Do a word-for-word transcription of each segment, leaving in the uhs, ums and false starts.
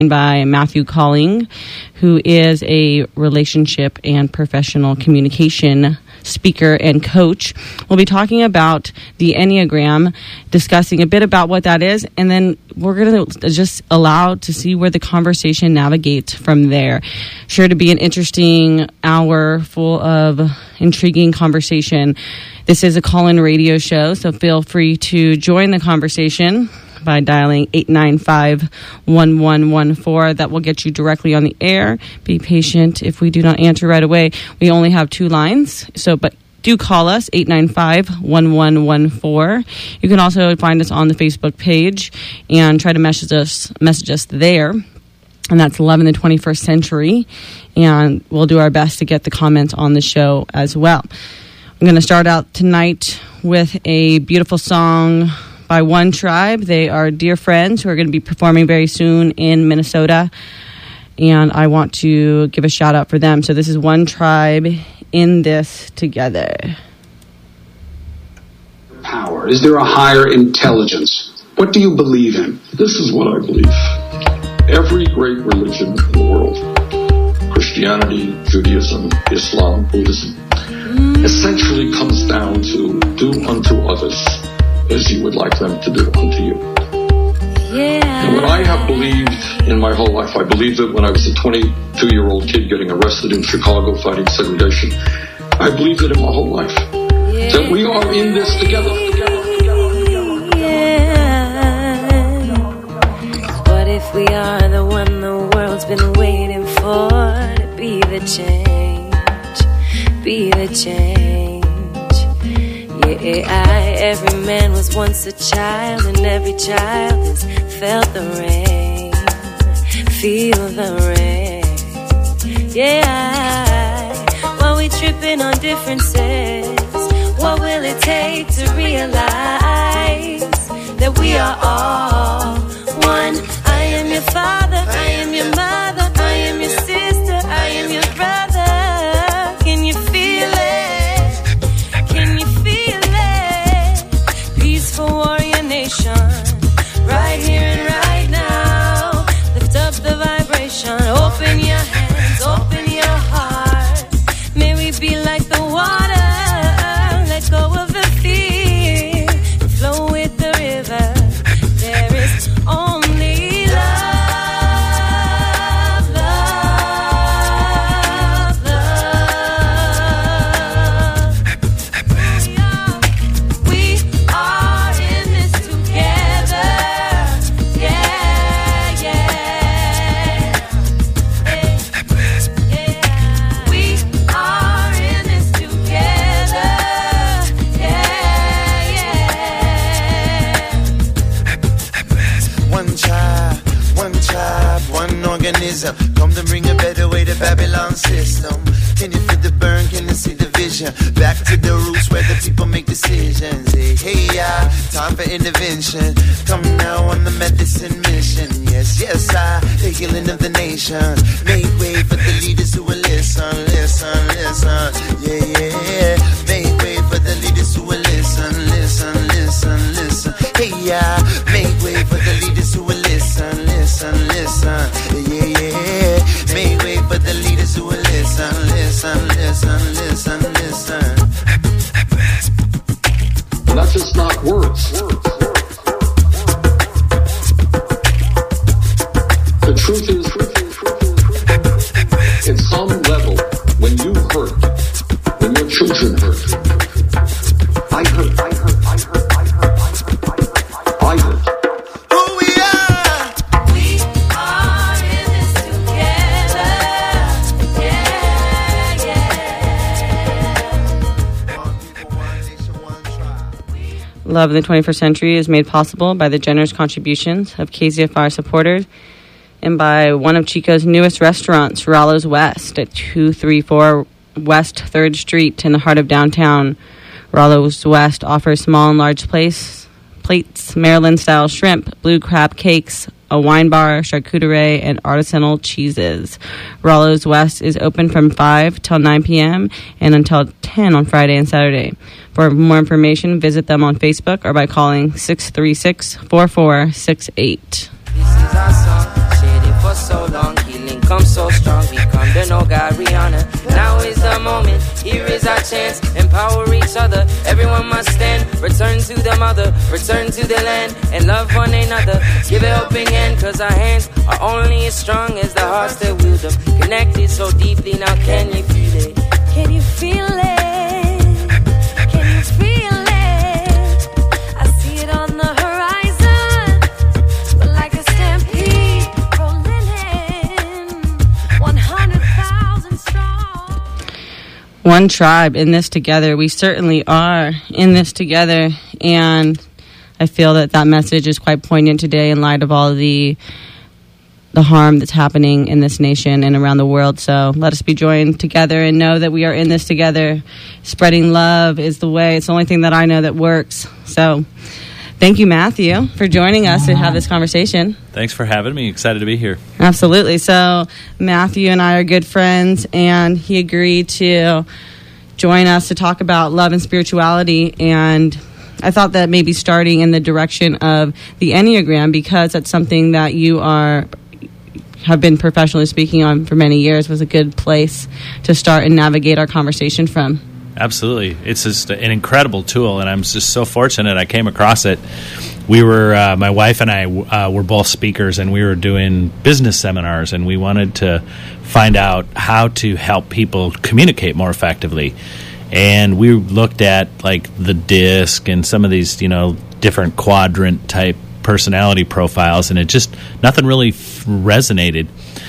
by Matthew Calling, who is a relationship and professional communication speaker and coach. We'll be talking about the Enneagram, discussing a bit about what that is, and then we're going to just allow to see where the conversation navigates from there. Sure to be an interesting hour full of intriguing conversation. This is a call-in radio show, so feel free to join the conversation by dialing eight nine five, one one one four. That will get you directly on the air. Be patient if we do not answer right away. We only have two lines, so but do call us, eight nine five, one one one four. You can also find us on the Facebook page and try to message us, message us there. And that's Love in the twenty-first Century. And we'll do our best to get the comments on the show as well. I'm going to start out tonight with a beautiful song by One Tribe. They are dear friends who are going to be performing very soon in Minnesota, and I want to give a shout out for them. So this is One Tribe, In This Together. Power. Is there a higher intelligence? What do you believe in? This is what I believe. Every great religion in the world, Christianity, Judaism, Islam, Buddhism, essentially comes down to do unto others as you would like them to do unto you. Yeah. And what I have believed in my whole life, I believed it when I was a twenty-two-year-old kid getting arrested in Chicago fighting segregation. I believed it in my whole life. Yeah. That we are in this together. Yeah. What if we are the one the world's been waiting for? To be the change, be the change. Yeah, I, every man was once a child, and every child has felt the rain, feel the rain. Yeah, I, while we tripping on differences, what will it take to realize that we are all one? I am your father, I am your mother, I am your sister, I am your brother. Can you feel it? Can you feel it? Peaceful warrior nation, right here and right now. Lift up the vibration, open your hands, open your heart. May we be like the water, let go of the fear, and flow with the river. There is only love, love, love. We are in this together. Yeah, yeah. Yeah. We are in this together. Yeah, yeah. One tribe, one tribe, one organism. Come to bring a better way to Babylon system. Can you feel the burn? Can you see the vision? Back to the roots where the people make decisions. Hey, hey, yeah, time for intervention. Come now on the medicine mission. Yes, yes, I, the healing of the nations. Make way for the leaders who will listen, listen, listen. Yeah, yeah, make way for the leaders who will listen, listen, listen, listen. Hey, yeah, make way for the leaders who will listen, listen, listen. Yeah, yeah, make way for the leaders who will listen, listen, listen, listen, listen. And that's just not words. The truth is, at some level, when you hurt, when your children hurt, I hurt, I hurt, I hurt, I hurt, I hurt, I hurt. Who we are? We are in this together. Yeah, yeah. One people, one nation, one tribe. Love in the twenty-first Century is made possible by the generous contributions of K Z F R supporters and by one of Chico's newest restaurants, Rollo's West, at two thirty-four West third Street in the heart of downtown. Rollo's West offers small and large place, plates, Maryland-style shrimp, blue crab cakes, a wine bar, charcuterie, and artisanal cheeses. Rollo's West is open from five till nine p.m. and until ten on Friday and Saturday. For more information, visit them on Facebook or by calling six three six, four four six eight. This is our song, shaded for Here is our chance, empower each other. Everyone must stand, return to the mother, return to the land, and love one another. Give a helping hand, cause our hands are only as strong as the hearts that wield them. Connected so deeply, now can you feel it? Can you feel it? Can you feel it? I see it on the horizon, but like a stampede rolling in, one hundred thousand strong. One tribe in this together. We certainly are in this together, and I feel that that message is quite poignant today in light of all the the harm that's happening in this nation and around the world. So let us be joined together and know that we are in this together. Spreading love is the way. It's the only thing that I know that works. So thank you, Matthew, for joining us to have this conversation. Thanks for having me. Excited to be here. Absolutely. So Matthew and I are good friends, and he agreed to join us to talk about love and spirituality. And I thought that maybe starting in the direction of the Enneagram, because that's something that you are have been professionally speaking on for many years, was a good place to start and navigate our conversation from. Absolutely. It's just an incredible tool, and I'm just so fortunate I came across it. We were, uh, my wife and I uh, were both speakers, and we were doing business seminars, and we wanted to find out how to help people communicate more effectively. And we looked at like the DISC and some of these, you know, different quadrant type personality profiles, and it just, nothing really f- resonated.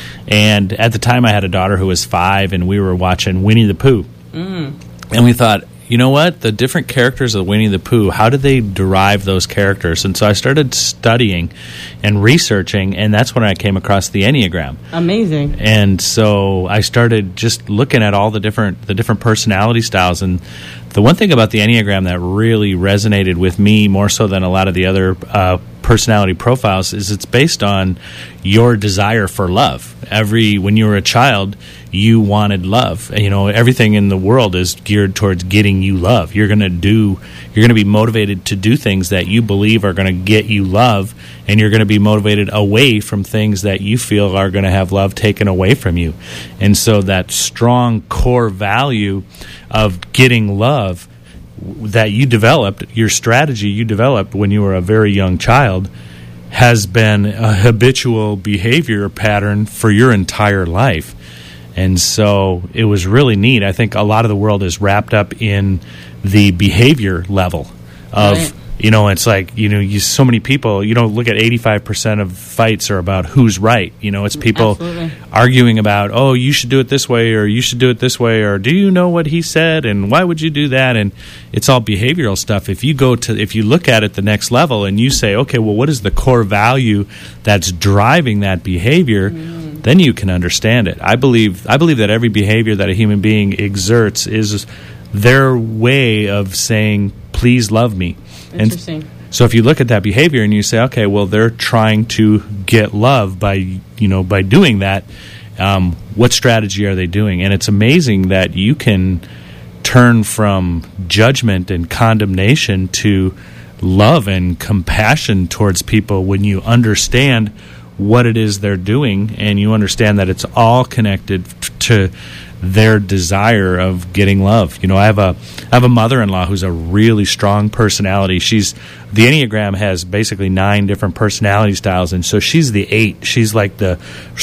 And at the time I had a daughter who was five, and we were watching Winnie the Pooh. Mm. And we thought, you know what, the different characters of Winnie the Pooh, how did they derive those characters? And so I started studying and researching, and that's when I came across the Enneagram. Amazing. And so I started just looking at all the different the different personality styles. And the one thing about the Enneagram that really resonated with me more so than a lot of the other uh, personality profiles is it's based on your desire for love. Every when you were a child, you wanted love. You know, everything in the world is geared towards getting you love. You're going to do you're going to be motivated to do things that you believe are going to get you love, and you're going to be motivated away from things that you feel are going to have love taken away from you. And so that strong core value of getting love that you developed, your strategy you developed when you were a very young child, has been a habitual behavior pattern for your entire life. And so it was really neat. I think a lot of the world is wrapped up in the behavior level of, right. you know, it's like, you know, you so many people, you know, look at eighty-five percent of fights are about who's right. You know, it's people Absolutely. arguing about, oh, you should do it this way, or you should do it this way, or do you know what he said, and why would you do that? And it's all behavioral stuff. If you go to, if you look at it the next level and you say, okay, well, what is the core value that's driving that behavior? Mm. Then you can understand it. I believe I believe that every behavior that a human being exerts is their way of saying, please love me. Interesting. And so if you look at that behavior and you say, okay, well, they're trying to get love by, you know, by doing that, um, what strategy are they doing? And it's amazing that you can turn from judgment and condemnation to love and compassion towards people when you understand what it is they're doing, and you understand that it's all connected to their desire of getting love. You know, I have a I have a mother-in-law who's a really strong personality. She's the Enneagram has basically nine different personality styles, and so she's the eight. She's like the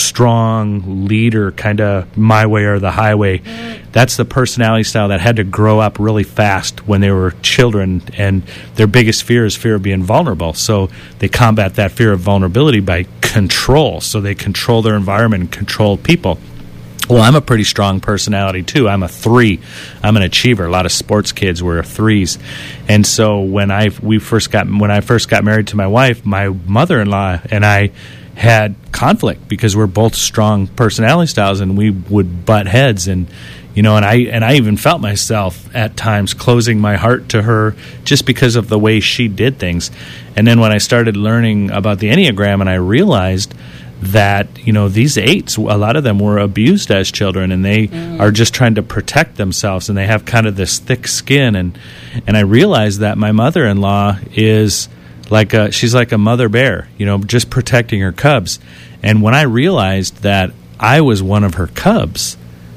strong leader, kind of my way or the highway. That's the personality style that had to grow up really fast when they were children, and their biggest fear is fear of being vulnerable. So they combat that fear of vulnerability by control. So they control their environment and control people. Well, I'm a pretty strong personality too. I'm a three. I'm an achiever. A lot of sports kids were threes, and so when I we first got when I first got married to my wife, my mother-in-law and I had conflict because we're both strong personality styles, and we would butt heads. And you know, and I and I even felt myself at times closing my heart to her just because of the way she did things. And then when I started learning about the Enneagram, and I realized that, you know, these eights, a lot of them were abused as children, and they mm. are just trying to protect themselves, and they have kind of this thick skin. And and I realized that my mother-in-law is like a, she's like a mother bear, you know, just protecting her cubs. And when I realized that I was one of her cubs,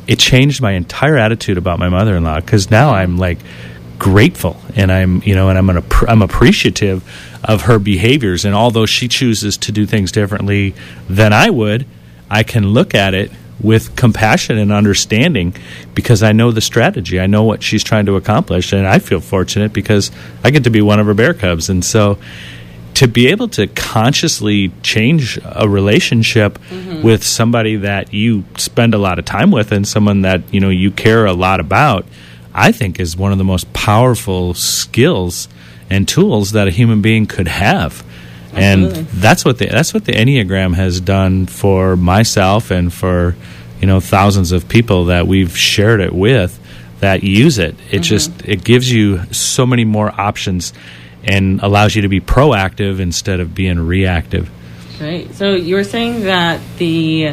it changed my entire attitude about my mother-in-law, because now I'm like grateful, and I'm you know and I'm an, I'm appreciative of her behaviors, and although she chooses to do things differently than I would, I can look at it with compassion and understanding, because I know the strategy. I know what she's trying to accomplish, and I feel fortunate because I get to be one of her bear cubs. And so to be able to consciously change a relationship mm-hmm. with somebody that you spend a lot of time with, and someone that you know you care a lot about, I think is one of the most powerful skills and tools that a human being could have. Absolutely. And that's what the that's what the Enneagram has done for myself and for you know thousands of people that we've shared it with that use it. It mm-hmm. just it gives you so many more options and allows you to be proactive instead of being reactive. Right. So you were saying that the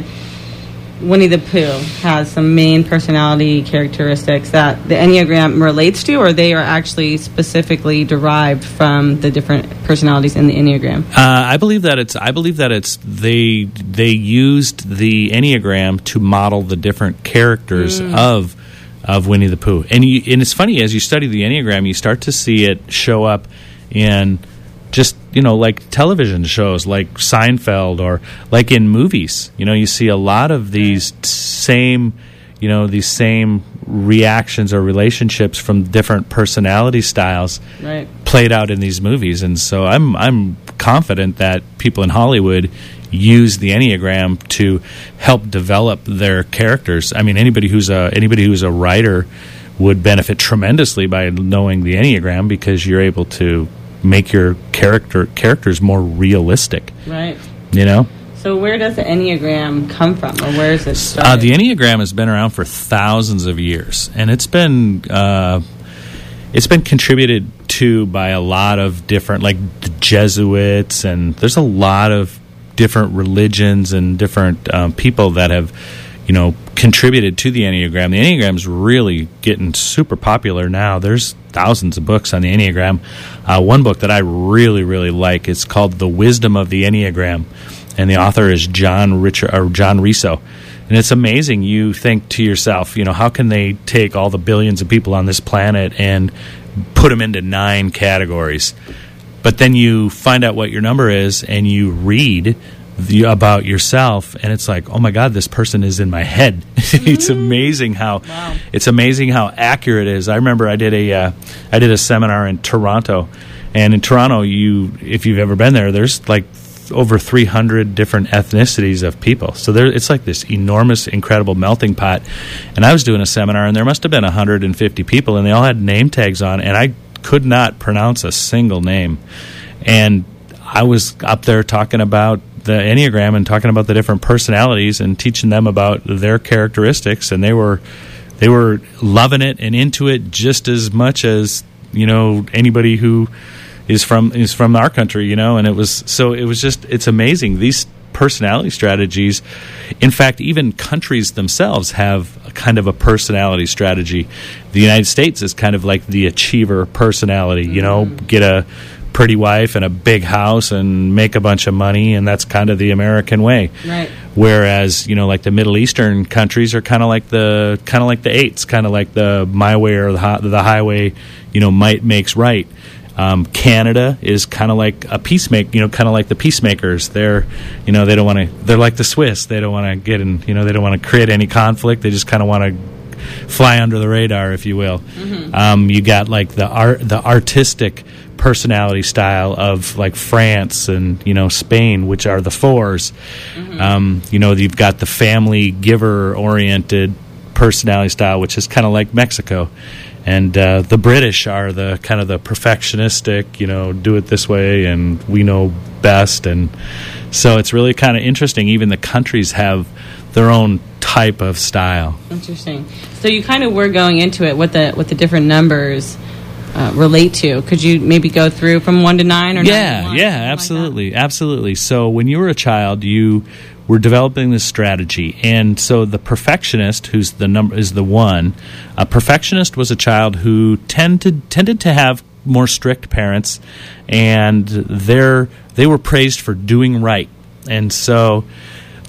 Winnie the Pooh has some main personality characteristics that the Enneagram relates to, or they are actually specifically derived from the different personalities in the Enneagram? Uh, I believe that it's. I believe that it's. They they used the Enneagram to model the different characters mm. of of Winnie the Pooh, and you, and it's funny, as you study the Enneagram, you start to see it show up in just, you know, like television shows like Seinfeld, or like in movies. You know, you see a lot of these same, you know, these same reactions or relationships from different personality styles right. played out in these movies. And so I'm I'm confident that people in Hollywood use the Enneagram to help develop their characters. I mean, anybody who's a anybody who's a writer would benefit tremendously by knowing the Enneagram, because you're able to make your character characters more realistic. Right. You know? So where does the Enneagram come from, or where is it started? Uh, the Enneagram has been around for thousands of years, and it's been uh, it's been contributed to by a lot of different, like the Jesuits, and there's a lot of different religions and different um, people that have, you know, contributed to the Enneagram. The Enneagram's really getting super popular now. There's thousands of books on the Enneagram. Uh, one book that I really, really like is called The Wisdom of the Enneagram, and the author is John Richard or John Riso. And it's amazing. You think to yourself, you know, how can they take all the billions of people on this planet and put them into nine categories? But then you find out what your number is, and you read the, about yourself, and it's like, oh my God, this person is in my head. It's amazing how wow. it's amazing how accurate it is. I remember I did a uh, I did a seminar in Toronto, and in Toronto, you if you've ever been there, there's like over three hundred different ethnicities of people. So there, it's like this enormous, incredible melting pot. And I was doing a seminar, and there must have been one hundred fifty people, and they all had name tags on, and I could not pronounce a single name. And I was up there talking about the Enneagram and talking about the different personalities and teaching them about their characteristics, and they were they were loving it and into it just as much as, you know, anybody who is from is from our country, you know. And it was so it was just it's amazing, these personality strategies. In fact, even countries themselves have a kind of a personality strategy. The United States is kind of like the achiever personality, you know, get a pretty wife and a big house and make a bunch of money, and that's kind of the American way. Right. Whereas, you know, like the Middle Eastern countries are kind of like the kind of like the eights, kind of like the my way or the, hi- the highway, you know, might makes right. Um, Canada is kind of like a peacemaker, you know, kind of like the peacemakers. They're, you know, they don't want to. They're like the Swiss. They don't want to get in, you know, they don't want to create any conflict. They just kind of want to fly under the radar, if you will. Mm-hmm. Um, you got like the art, the artistic personality style of like France and, you know, Spain, which are the fours. Mm-hmm. Um, you know, you've got the family giver oriented personality style, which is kind of like Mexico. And uh, the British are the kind of the perfectionistic, you know, do it this way and we know best. And so it's really kind of interesting. Even the countries have their own type of style. Interesting. So you kind of were going into it what the what the different numbers uh, relate to. Could you maybe go through from one to nine or yeah, nine to one? Yeah, absolutely, like absolutely. So when you were a child, you were developing this strategy, and so the perfectionist, who's the number is the one. A perfectionist was a child who tended tended to have more strict parents, and they're they were praised for doing right, and so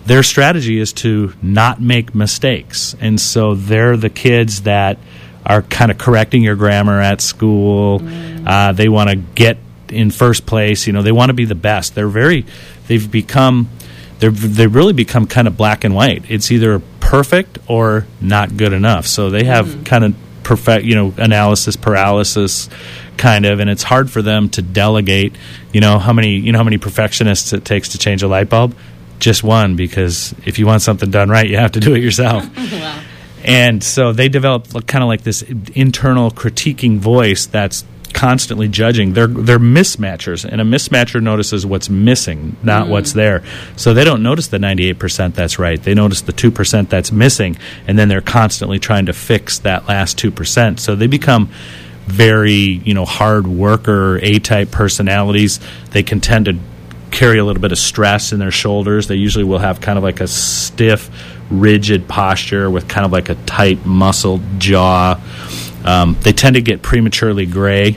their strategy is to not make mistakes. And so they're the kids that are kind of correcting your grammar at school. Mm. Uh, they want to get in first place. You know, they want to be the best. They're very, they've become, they're, they've really become kind of black and white. It's either perfect or not good enough. So they have mm. kind of perfect, you know, analysis paralysis kind of, and it's hard for them to delegate. You know, how many, you know, how many perfectionists it takes to change a light bulb? Just one, because if you want something done right, you have to do it yourself. Wow. And so they develop kind of like this internal critiquing voice that's constantly judging. They're they're mismatchers, and a mismatcher notices what's missing, not mm. what's there. So they don't notice the ninety-eight percent that's right. They notice the two percent that's missing, and then they're constantly trying to fix that last two percent. So they become very, you know, hard worker, A-type personalities. They can tend to carry a little bit of stress in their shoulders. They usually will have kind of like a stiff, rigid posture with kind of like a tight, muscled jaw. Um, they tend to get prematurely gray.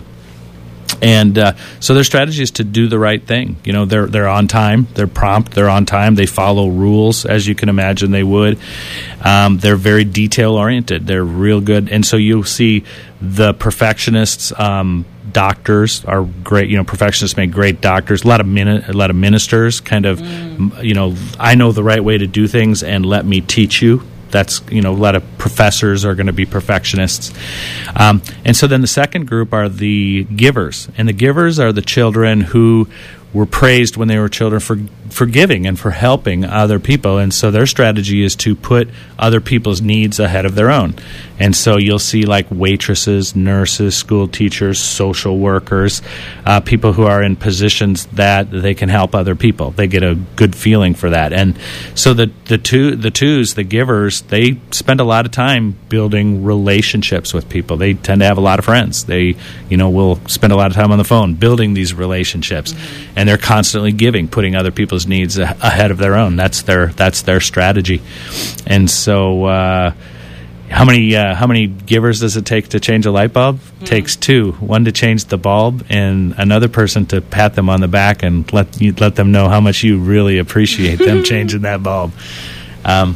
And uh, so their strategy is to do the right thing. You know, they're they're on time, they're prompt, they're on time, they follow rules, as you can imagine they would. Um, they're very detail-oriented. They're real good. And so you'll see the perfectionists, um, doctors are great. You know, perfectionists make great doctors. A lot of mini- a lot of ministers kind of, mm. you know, I know the right way to do things and let me teach you. That's, you know, a lot of professors are going to be perfectionists. Um, and so then the second group are the givers. And the givers are the children who were praised when they were children for for giving and for helping other people. And so their strategy is to put other people's needs ahead of their own. And so you'll see like waitresses, nurses, school teachers, social workers, uh, people who are in positions that they can help other people. They get a good feeling for that. And so the the two the twos, the givers, they spend a lot of time building relationships with people. They tend to have a lot of friends. They, you know, will spend a lot of time on the phone building these relationships. Mm-hmm. And they're constantly giving, putting other people's needs a- ahead of their own. That's their that's their strategy. And so, uh, how many uh, how many givers does it take to change a light bulb? Mm. Takes two. One to change the bulb, and another person to pat them on the back and let you let them know how much you really appreciate them changing that bulb. Um,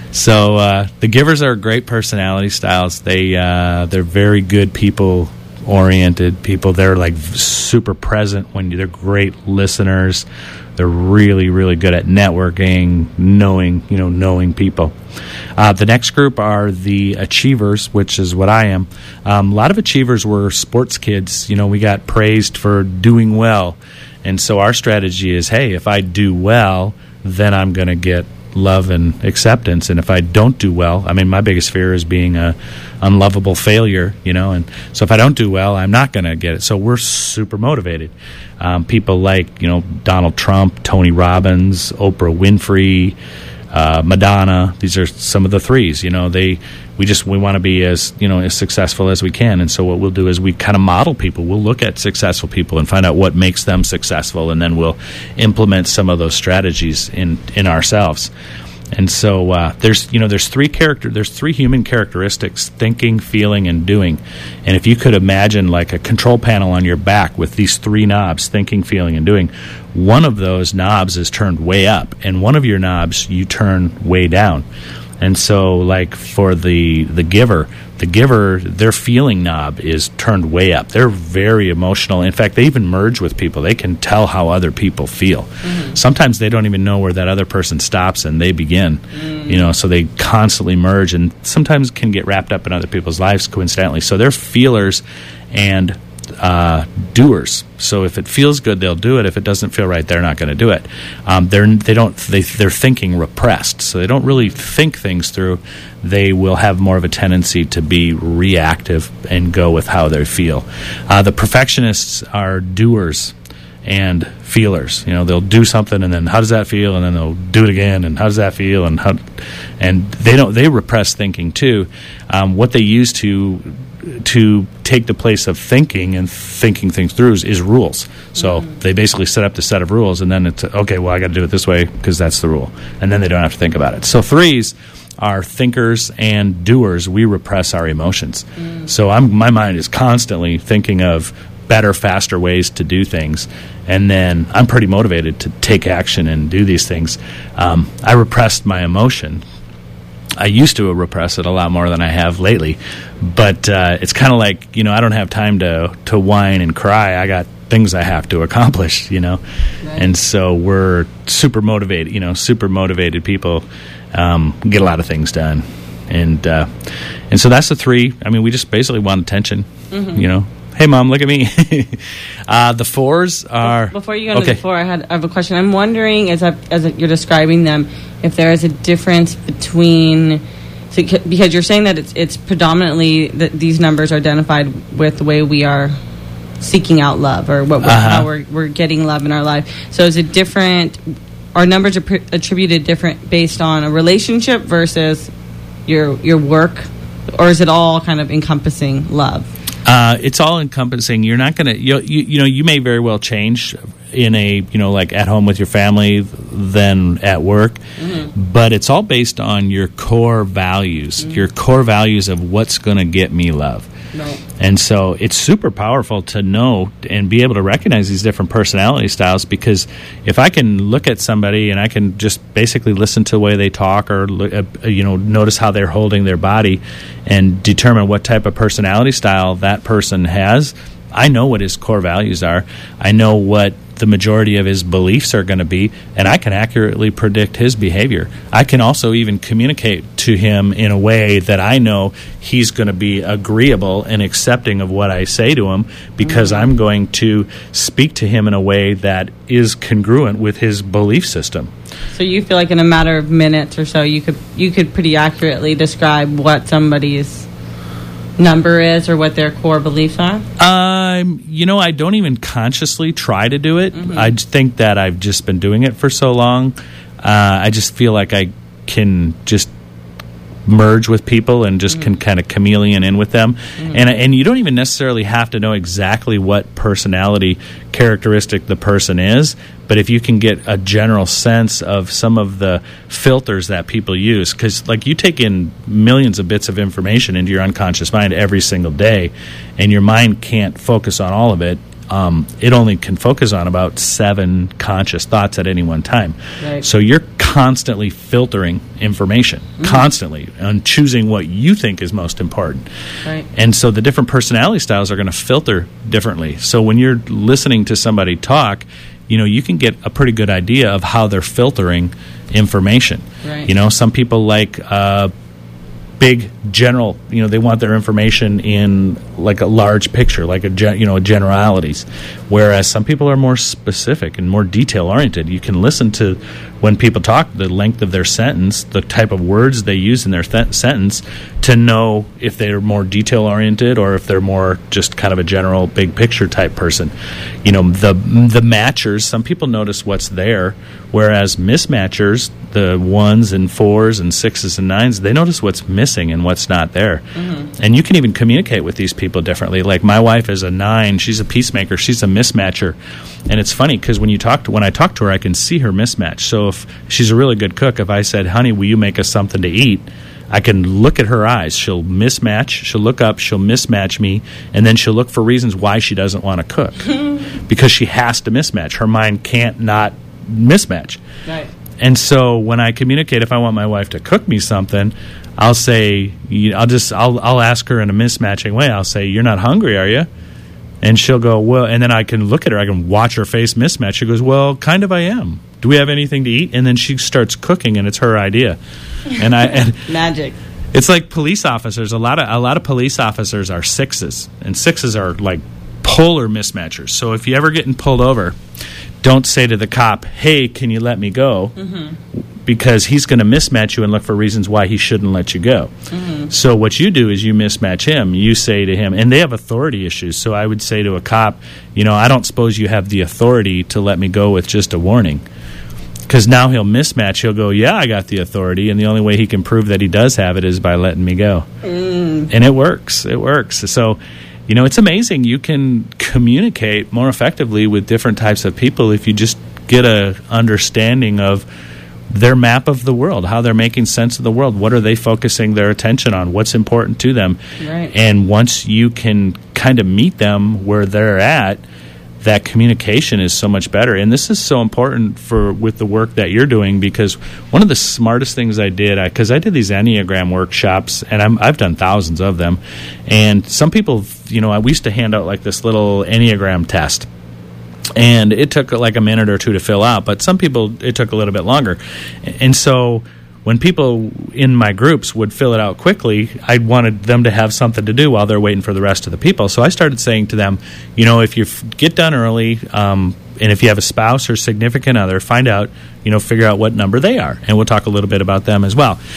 so uh, the givers are great personality styles. They uh, they're very good people. Oriented people. They're like super present when they're great listeners. They're really, really good at networking, knowing, you know, knowing people. Uh, the next group are the achievers, which is what I am. Um, a lot of achievers were sports kids. You know, we got praised for doing well. And so our strategy is, hey, if I do well, then I'm going to get love and acceptance. And if I don't do well, I mean, my biggest fear is being a unlovable failure, you know, and so if I don't do well, I'm not going to get it. So we're super motivated. Um, people like, you know, Donald Trump, Tony Robbins, Oprah Winfrey, uh, Madonna, these are some of the threes, you know, they, we just, we want to be as, you know, as successful as we can. And so what we'll do is we kind of model people. We'll look at successful people and find out what makes them successful, and then we'll implement some of those strategies in, in ourselves. And so uh, there's, you know, there's three character, there's three human characteristics: thinking, feeling, and doing. And if you could imagine like a control panel on your back with these three knobs: thinking, feeling, and doing. One of those knobs is turned way up, and one of your knobs you turn way down. And so, like for the the giver, the giver, their feeling knob is turned way up. They're very emotional. In fact, they even merge with people. They can tell how other people feel. Mm-hmm. Sometimes they don't even know where that other person stops and they begin. Mm-hmm. You know, so they constantly merge, and sometimes can get wrapped up in other people's lives coincidentally. So they're feelers and uh, doers. So if it feels good, they'll do it. If it doesn't feel right, they're not going to do it. Um, they're they don't they they're thinking repressed, so they don't really think things through. They will have more of a tendency to be reactive and go with how they feel. Uh, the perfectionists are doers and feelers. You know, they'll do something and then how does that feel, and then they'll do it again, and how does that feel, and how, and they don't they repress thinking too. Um, what they use to to take the place of thinking and thinking things through is, is rules. So mm-hmm. they basically set up the set of rules, and then it's, okay, well, I got to do it this way because that's the rule. And then they don't have to think about it. So threes are thinkers and doers. We repress our emotions. Mm. So I'm, my mind is constantly thinking of better, faster ways to do things. And then I'm pretty motivated to take action and do these things. Um, I repressed my emotion. I used to repress it a lot more than I have lately. But uh, it's kind of like, you know, I don't have time to, to whine and cry. I got things I have to accomplish, you know. Right. And so we're super motivated, you know, super motivated people um, get a lot of things done. And uh, and so that's the three. I mean, we just basically want attention, mm-hmm. you know. Hey, Mom, look at me. uh, the fours are... Before you go okay. to the four, I, had, I have a question. I'm wondering, as, I, as you're describing them, if there is a difference between... So, because you're saying that it's, it's predominantly that these numbers are identified with the way we are seeking out love, or what we're, uh-huh. how we're, we're getting love in our life. So is it different... Are numbers pr- attributed different based on a relationship versus your your work? Or is it all kind of encompassing love? Uh, it's all encompassing. You're not going to, you, you you know, you may very well change in a, you know, like at home with your family than at work, mm-hmm. but it's all based on your core values, mm-hmm. your core values of what's going to get me love. Right. And so it's super powerful to know and be able to recognize these different personality styles, because if I can look at somebody and I can just basically listen to the way they talk, or uh, you know, notice how they're holding their body and determine what type of personality style that person has, I know what his core values are. I know what the majority of his beliefs are going to be, and I can accurately predict his behavior. I can also even communicate to him in a way that I know he's going to be agreeable and accepting of what I say to him, because mm-hmm. I'm going to speak to him in a way that is congruent with his belief system. So you feel like in a matter of minutes or so, you could you could pretty accurately describe what somebody's number is or what their core beliefs are? Um, you know, I don't even consciously try to do it. Mm-hmm. I think that I've just been doing it for so long. Uh, I just feel like I can just merge with people and just mm-hmm. can kind of chameleon in with them. Mm-hmm. And and you don't even necessarily have to know exactly what personality characteristic the person is, but if you can get a general sense of some of the filters that people use, because like you take in millions of bits of information into your unconscious mind every single day, and your mind can't focus on all of it. Um, it only can focus on about seven conscious thoughts at any one time. Right. So you're constantly filtering information, mm-hmm. constantly, and choosing what you think is most important. Right. And so the different personality styles are going to filter differently. So when you're listening to somebody talk, you know, you can get a pretty good idea of how they're filtering information. Right. You know, some people like uh, big general, you know, they want their information in like a large picture, like a gen, you know, generalities, whereas some people are more specific and more detail oriented. You can listen to when people talk, the length of their sentence, the type of words they use in their th- sentence, to know if they're more detail oriented or if they're more just kind of a general big picture type person. You know, the the matchers, some people notice what's there, whereas mismatchers, the ones and fours and sixes and nines, they notice what's missing and what's not there. Mm-hmm. And you can even communicate with these people differently. Like my wife is a nine, she's a peacemaker, she's a mismatcher. And it's funny because when you talk to, when I talk to her, I can see her mismatch. So if she's a really good cook, if I said, honey, will you make us something to eat? I can look at her eyes. She'll mismatch. She'll look up. She'll mismatch me. And then she'll look for reasons why she doesn't want to cook. Because she has to mismatch. Her mind can't not mismatch. Right. And so when I communicate, if I want my wife to cook me something, I'll say, I'll just, I'll, I'll ask her in a mismatching way. I'll say, you're not hungry, are you? And she'll go, well, and then I can look at her. I can watch her face mismatch. She goes, well, kind of I am. Do we have anything to eat? And then she starts cooking, and it's her idea. And I and magic. It's like police officers. A lot of a lot of police officers are sixes, and sixes are like polar mismatchers. So if you ever getting pulled over, don't say to the cop, hey, can you let me go? Mm-hmm. Because he's going to mismatch you and look for reasons why he shouldn't let you go. Mm-hmm. So what you do is you mismatch him. You say to him, and they have authority issues. So I would say to a cop, you know, I don't suppose you have the authority to let me go with just a warning. Because now he'll mismatch. He'll go, yeah, I got the authority, and the only way he can prove that he does have it is by letting me go. Mm. And it works. It works. So, you know, it's amazing. You can communicate more effectively with different types of people if you just get a understanding of their map of the world, how they're making sense of the world. What are they focusing their attention on? What's important to them? Right. And once you can kind of meet them where they're at, that communication is so much better. And this is so important for with the work that you're doing, because one of the smartest things I did, because I, I did these Enneagram workshops, and I'm, I've done thousands of them, and some people, you know, we used to hand out like this little Enneagram test, and it took like a minute or two to fill out, but some people, it took a little bit longer. And so when people in my groups would fill it out quickly, I wanted them to have something to do while they're waiting for the rest of the people. So I started saying to them, you know, if you f- get done early, um, and if you have a spouse or significant other, find out, you know, figure out what number they are. And we'll talk a little bit about them as well.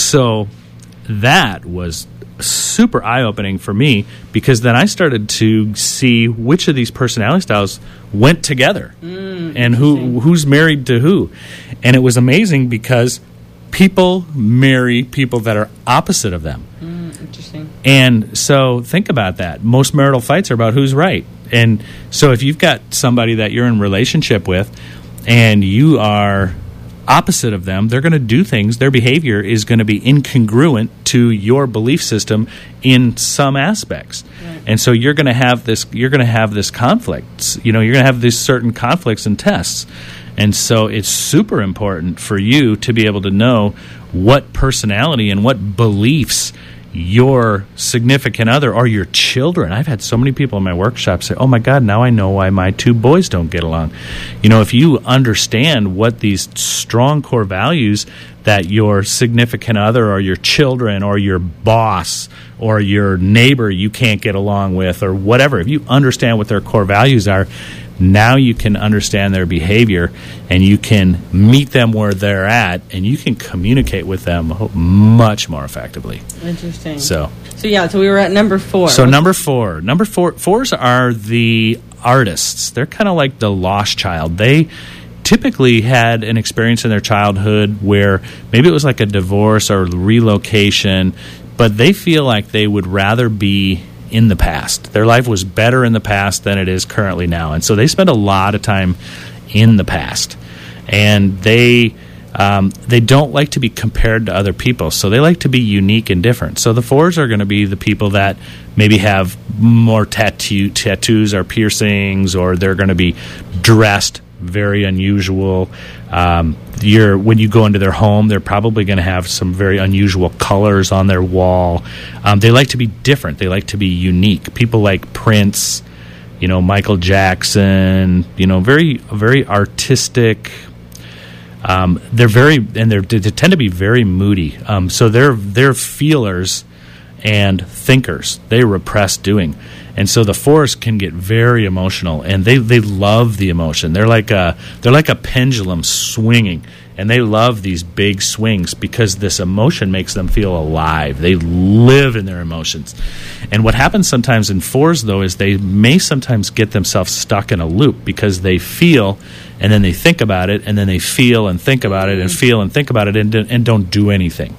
So that was super eye-opening for me, because then I started to see which of these personality styles went together, mm, and who who's married to who. And it was amazing, because people marry people that are opposite of them. Mm, interesting. And so think about that. Most marital fights are about who's right. And so if you've got somebody that you're in relationship with and you are opposite of them, they're going to do things, their behavior is going to be incongruent to your belief system in some aspects. Right. And so you're going to have this you're going to have this conflict. You know, you're going to have these certain conflicts and tests. And so it's super important for you to be able to know what personality and what beliefs your significant other or your children. I've had so many people in my workshop say, oh my God, now I know why my two boys don't get along. You know, if you understand what these strong core values that your significant other or your children or your boss or your neighbor you can't get along with or whatever, if you understand what their core values are, now you can understand their behavior, and you can meet them where they're at, and you can communicate with them much more effectively. Interesting. So, so yeah, so we were at number four. So number four. Number four, fours are the artists. They're kind of like the lost child. They typically had an experience in their childhood where maybe it was like a divorce or relocation, but they feel like they would rather be in the past. Their life was better in the past than it is currently now. And so they spend a lot of time in the past. And they um, they don't like to be compared to other people. So they like to be unique and different. So the fours are going to be the people that maybe have more tattoo, tattoos or piercings, or they're going to be dressed very unusual. Um, you're, when you go into their home, they're probably going to have some very unusual colors on their wall. Um, they like to be different. They like to be unique. People like Prince, you know, Michael Jackson, you know, very, very artistic. Um, they're very, and they're, they tend to be very moody. Um, so they're, they're feelers and thinkers. They repress doing. And so the fours can get very emotional, and they, they love the emotion. They're like a they're like a pendulum swinging, and they love these big swings because this emotion makes them feel alive. They live in their emotions. And what happens sometimes in fours, though, is they may sometimes get themselves stuck in a loop because they feel, and then they think about it, and then they feel and think about it, and feel and think about it, and, and don't do anything.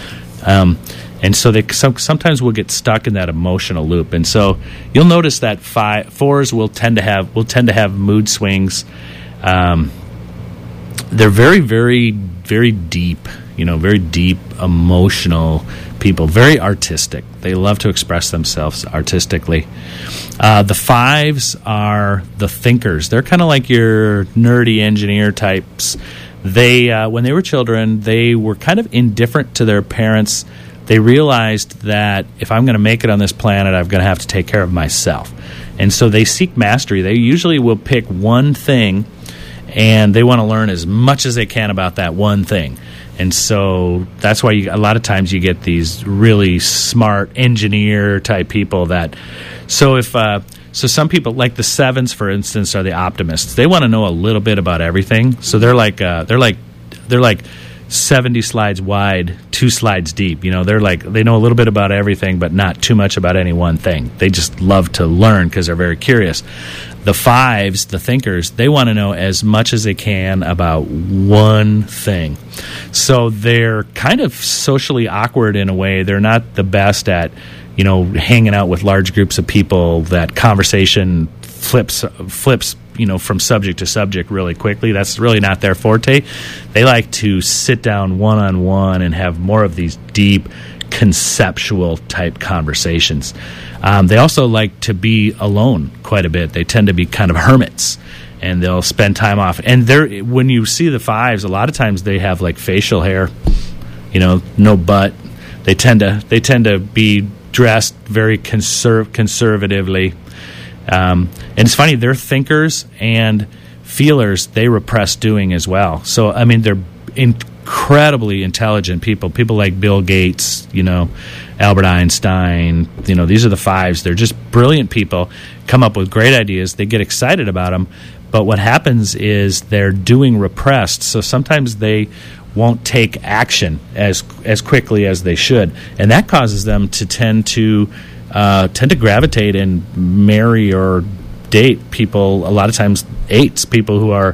Um And so they some, sometimes will get stuck in that emotional loop, and so you'll notice that five, fours will tend to have will tend to have mood swings. Um, they're very, very, very deep, you know, very deep emotional people. Very artistic. They love to express themselves artistically. Uh, the fives are the thinkers. They're kind of like your nerdy engineer types. They uh, when they were children, they were kind of indifferent to their parents. They realized that if I'm going to make it on this planet, I'm going to have to take care of myself. And so they seek mastery. They usually will pick one thing, and they want to learn as much as they can about that one thing. And so that's why you, a lot of times you get these really smart engineer-type people that... So if... Uh, so some people, like the sevens, for instance, are the optimists. They want to know a little bit about everything. So they're like... Uh, they're like... They're like... seventy slides wide, two slides deep. You know, they're like, they know a little bit about everything, but not too much about any one thing. They just love to learn because they're very curious. The fives, the thinkers, they want to know as much as they can about one thing. So they're kind of socially awkward in a way. They're not the best at, you know, hanging out with large groups of people. That conversation flips flips you know from subject to subject really quickly. That's really not their forte. They like to sit down one on one and have more of these deep conceptual type conversations. Um, they also like to be alone quite a bit. They tend to be kind of hermits, and they'll spend time off. And they're when you see the fives, a lot of times they have like facial hair, you know, no butt. They tend to they tend to be dressed very conserv- conservatively. Um, and it's funny, they're thinkers and feelers. They repress doing as well. So, I mean, they're incredibly intelligent people. People like Bill Gates, you know, Albert Einstein. You know, these are the fives. They're just brilliant people, come up with great ideas. They get excited about them. But what happens is they're doing repressed. So sometimes they won't take action as as quickly as they should. And that causes them to tend to Uh, tend to gravitate and marry or date people, a lot of times eights, people who are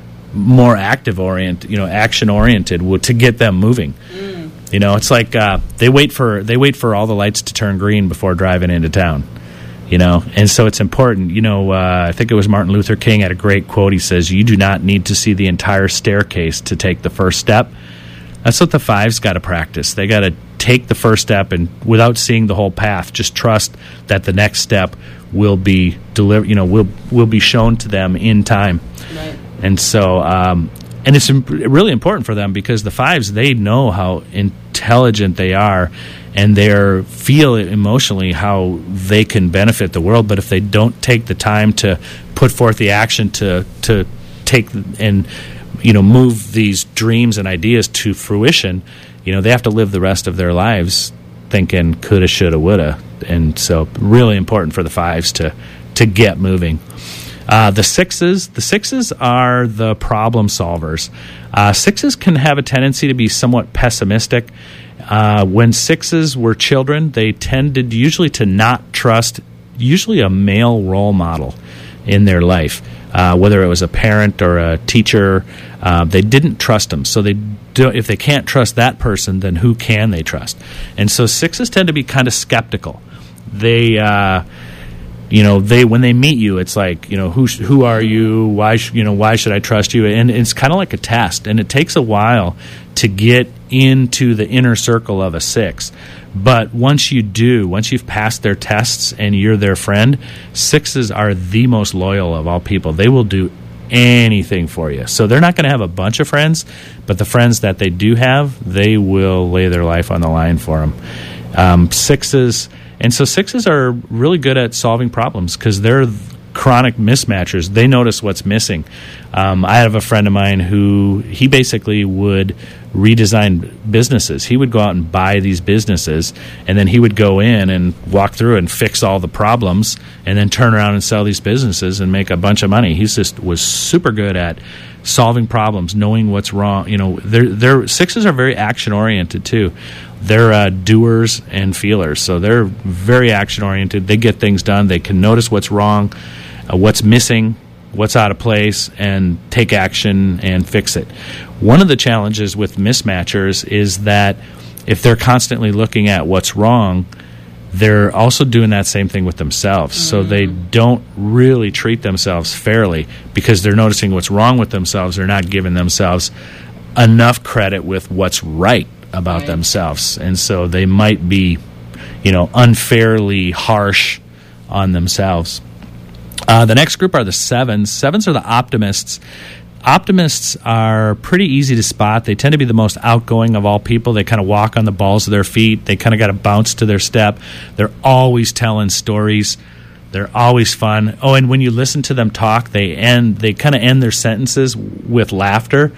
more active oriented, you know, action oriented, to get them moving. Mm. You know, it's like uh, they wait for they wait for all the lights to turn green before driving into town. You know, and so it's important. You know, uh, I think it was Martin Luther King had a great quote. He says, "You do not need to see the entire staircase to take the first step." That's what the fives got to practice. They got to take the first step, and without seeing the whole path, just trust that the next step will be delivered. You know, will will be shown to them in time. Right. And so, um, and it's imp- really important for them because the fives, they know how intelligent they are, and they feel emotionally how they can benefit the world. But if they don't take the time to put forth the action to to take and you know move these dreams and ideas to fruition, you know, they have to live the rest of their lives thinking coulda, shoulda, woulda. And so really important for the fives to, to get moving. Uh, the sixes, the sixes are the problem solvers. Uh, sixes can have a tendency to be somewhat pessimistic. Uh, when sixes were children, they tended usually to not trust usually a male role model in their life. Uh, whether it was a parent or a teacher, uh, they didn't trust them. So they do, if they can't trust that person, then who can they trust? And so sixes tend to be kind of skeptical. They, uh, you know, they when they meet you, it's like, you know, who who are you? Why sh- you know why should I trust you? And it's kind of like a test, and it takes a while to get into the inner circle of a six. But once you do, once you've passed their tests and you're their friend, sixes are the most loyal of all people. They will do anything for you. So they're not going to have a bunch of friends, but the friends that they do have, they will lay their life on the line for them. Um, sixes, and so sixes are really good at solving problems because they're chronic mismatchers. They notice what's missing. Um, I have a friend of mine who he basically would redesign businesses. He would go out and buy these businesses, and then he would go in and walk through and fix all the problems, and then turn around and sell these businesses and make a bunch of money. He's just was super good at solving problems, knowing what's wrong. You know, they're, they're sixes are very action oriented too. They're uh, doers and feelers, so they're very action oriented. They get things done. They can notice what's wrong, uh, what's missing, what's out of place, and take action and fix it. One of the challenges with mismatchers is that if they're constantly looking at what's wrong, they're also doing that same thing with themselves. Mm-hmm. So they don't really treat themselves fairly because they're noticing what's wrong with themselves. They're not giving themselves enough credit with what's right about right. themselves. And so they might be, you know, unfairly harsh on themselves. Uh, the next group are the sevens. Sevens are the optimists. Optimists are pretty easy to spot. They tend to be the most outgoing of all people. They kind of walk on the balls of their feet. They kind of got a bounce to their step. They're always telling stories. They're always fun. Oh, and when you listen to them talk, they end. They kind of end their sentences with laughter.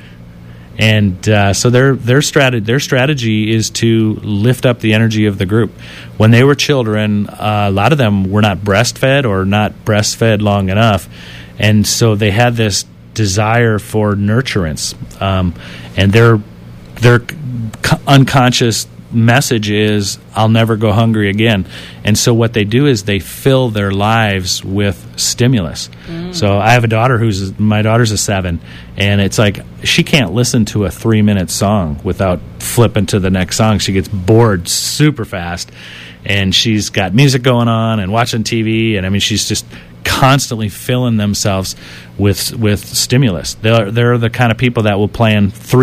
And uh, so their their strategy their strategy is to lift up the energy of the group. When they were children, uh, a lot of them were not breastfed or not breastfed long enough, and so they had this desire for nurturance. Um, and their their unconscious message is, "I'll never go hungry again." And so what they do is they fill their lives with stimulus. Mm. So I have a daughter who's my daughter's a seven, and it's like she can't listen to a three minute song without flipping to the next song. She gets bored super fast, and she's got music going on and watching T V, and I mean she's just constantly filling themselves with with stimulus. They're they're the kind of people that will plan three